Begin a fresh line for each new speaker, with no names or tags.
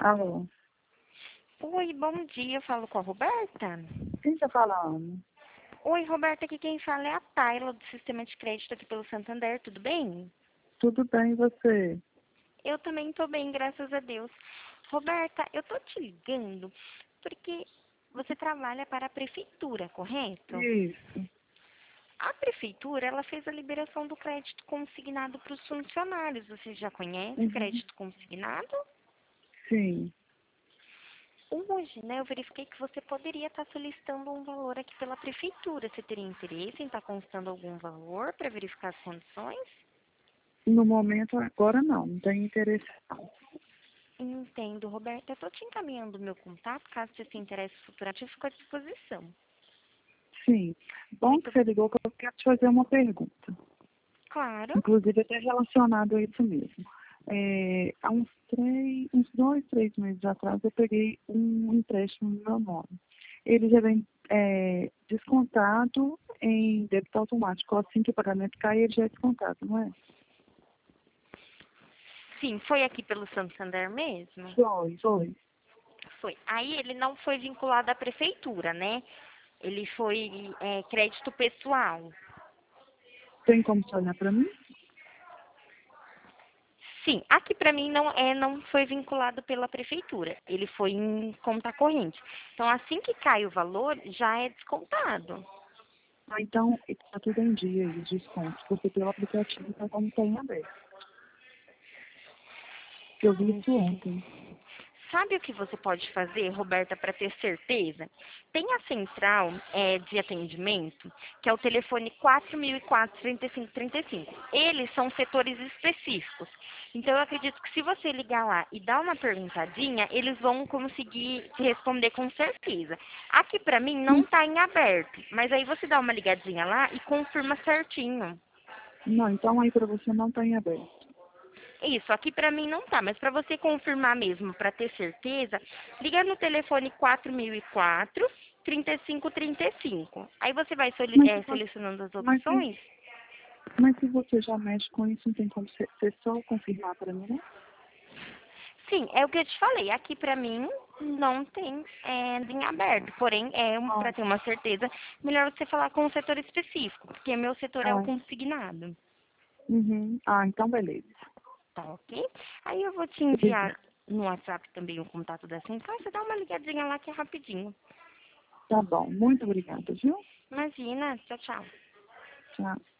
Alô,
Oi, bom dia. Eu falo com a Roberta.
quem tá falando?
Oi, Roberta, aqui quem fala é a Tayla, do Sistema de Crédito aqui pelo Santander. Tudo bem?
Tudo bem, e você?
Eu também estou bem, graças a Deus. Roberta, eu tô te ligando porque você trabalha para a prefeitura, correto?
Isso,
A prefeitura, ela fez a liberação do crédito consignado para os funcionários. Você já conhece
uhum.
crédito consignado?
Sim.
Hoje, né, eu verifiquei que você poderia estar solicitando um valor aqui pela prefeitura. Você teria interesse em estar constando algum valor para verificar as condições?
No momento, agora não tem interesse não.
Entendo, Roberta. Eu estou te encaminhando o meu contato, caso você se interesse futuramente, eu fico à disposição.
Sim. Bom
Muito
que você ligou, que eu quero te fazer uma pergunta.
claro.
Inclusive, até relacionado a isso mesmo. Há uns 2, 3 meses atrás, eu peguei um empréstimo no meu nome. Ele já vem descontado em débito automático. Assim que o pagamento cai, ele já é descontado, não é?
Sim, foi aqui pelo Santander mesmo?
Foi.
Foi. Aí ele não foi vinculado à prefeitura, né? Ele foi crédito pessoal.
Tem como você olhar para mim?
Sim, aqui para mim não foi vinculado pela prefeitura. Ele foi em conta corrente. Então, assim que cai o valor, já é descontado.
Ah, então, está tudo em dia aí, os descontos, porque pelo aplicativo está como tem aberto. Que eu vi isso ontem.
Sabe o que você pode fazer, Roberta, para ter certeza? Tem a central de atendimento, que é o telefone 4004-3535. Eles são setores específicos. Então, eu acredito que se você ligar lá e dar uma perguntadinha, eles vão conseguir te responder com certeza. Aqui, para mim, não
Hum,
está em aberto, mas aí você dá uma ligadinha lá e confirma certinho.
Não, então aí para você não está em aberto.
Isso, aqui pra mim não tá, mas pra você confirmar mesmo, pra ter certeza, liga no telefone 4004 3535. Aí você vai
Mas, se você-
selecionando as
mas, se,
opções.
mas se você já mexe com isso, não tem como você só confirmar para mim, não?
Sim, é o que eu te falei. Aqui pra mim não tem em aberto. Porém,
Ah,
para ter uma certeza, melhor você falar com um setor específico, porque meu setor é o
ah,
consignado.
uhum. Ah, então beleza.
Tá ok? Aí eu vou te
Obrigada.
enviar no WhatsApp também o contato da central. Você dá uma ligadinha lá que é rapidinho.
Tá bom, muito obrigada, viu?
Imagina, tchau, tchau.
Tchau.